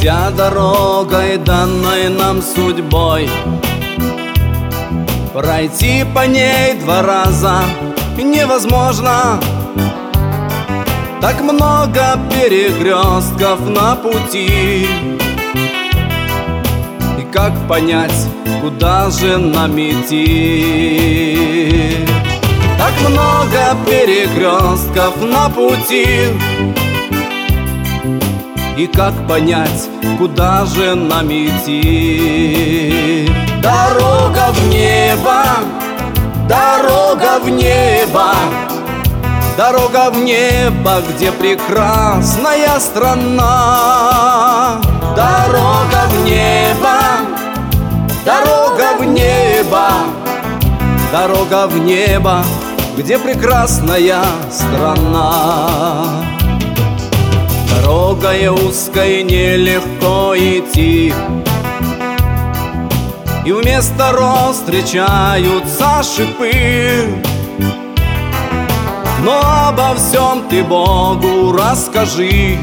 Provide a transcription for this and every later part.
Идя дорогой, данной нам судьбой, пройти по ней 2 раза невозможно. Так много перекрестков на пути, и как понять, куда же нам идти? Так много перекрестков на пути, и как понять, куда же нам идти? Дорога в небо, дорога в небо, дорога в небо, где прекрасная страна. Дорога в небо, дорога в небо, дорога в небо, где прекрасная страна. Дорогой узкой нелегко идти, и вместо роз встречаются шипы. Но обо всем ты Богу расскажи.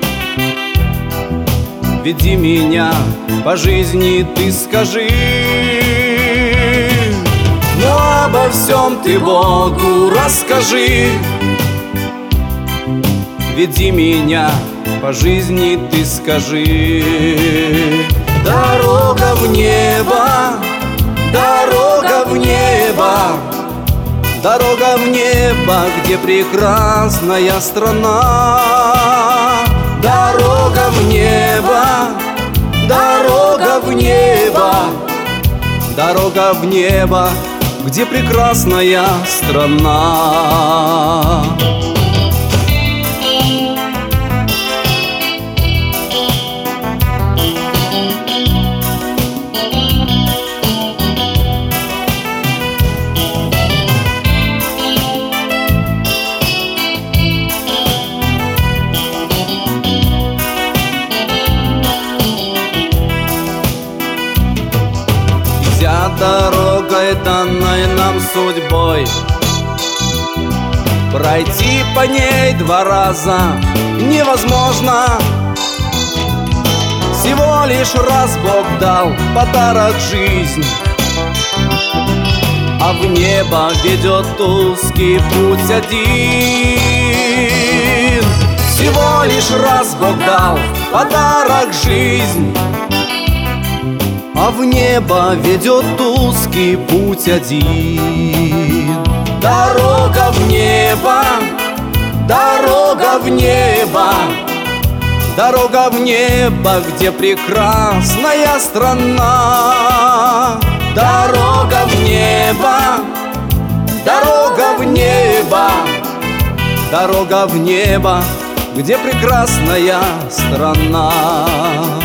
Веди меня по жизни, ты скажи. Но обо всем ты Богу расскажи. Веди меня по жизни, ты скажи. Дорога в небо, дорога в небо, дорога в небо, где прекрасная страна. Дорога в небо, дорога в небо, дорога в небо, где прекрасная страна. Идя дорогой, данной нам судьбой, пройти по ней 2 раза невозможно. Всего лишь раз Бог дал подарок жизнь, а в небо ведет узкий путь один. Всего лишь раз Бог дал подарок жизнь, а в небо ведет узкий путь один. Дорога в небо, дорога в небо, дорога в небо, где прекрасная страна. Дорога в небо, дорога в небо, дорога в небо, где прекрасная страна.